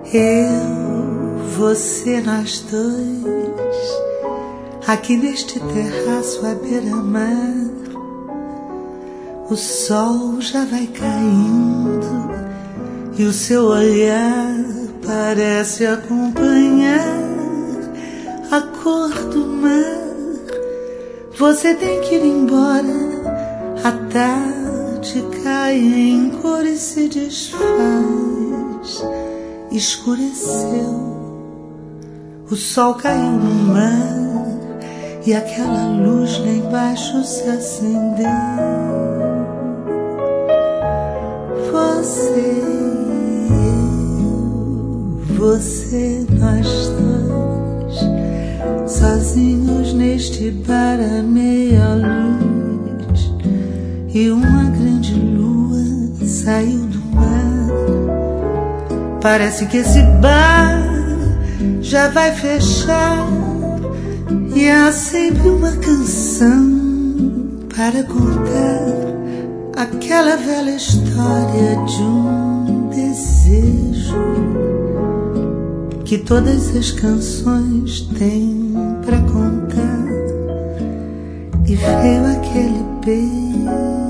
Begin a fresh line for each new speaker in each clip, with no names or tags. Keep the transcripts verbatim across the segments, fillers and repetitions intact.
Eu, você, nós dois, aqui neste terraço à beira-mar. O sol já vai caindo e o seu olhar parece acompanhar a cor do mar. Você tem que ir embora, a tarde cai em cor e se desfaz. Escureceu, o sol caiu no mar e aquela luz lá embaixo se acendeu. Você e eu, você, nós dois, sozinhos neste bar à meia luz, e uma grande lua saiu do mar. Parece que esse bar já vai fechar e há sempre uma canção para contar aquela velha história de um desejo que todas as canções têm para contar. E veio aquele beijo.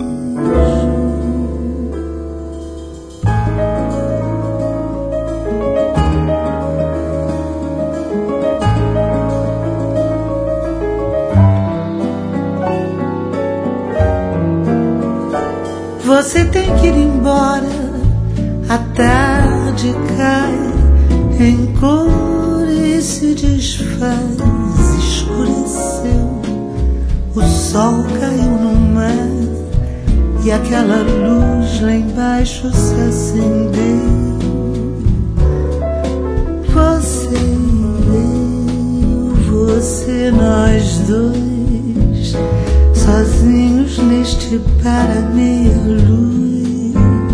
Você tem que ir embora, a tarde cai em cor e se desfaz. Escureceu, o sol caiu no mar e aquela luz lá embaixo se acendeu. Você e eu, você, nós dois, sozinhos neste bar à meia luz,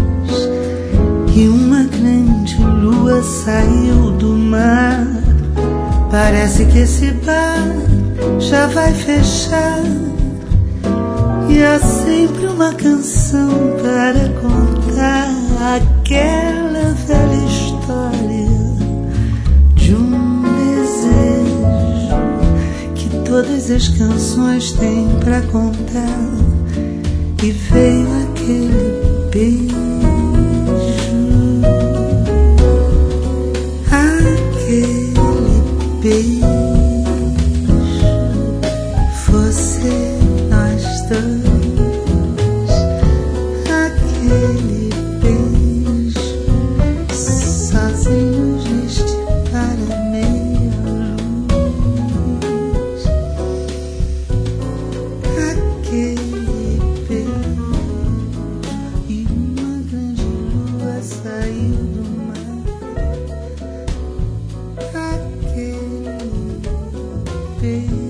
e uma grande lua saiu do mar. Parece que esse bar já vai fechar e há sempre uma canção para contar aquela velha história de um desejo que todas as canções têm para contar. E veio aquele beijo, aquele beijo. Você, nós dois, aquele beijo, sozinhos neste bar à meia luz, aquele beijo, e uma grande lua saiu do mar. Aquele beijo.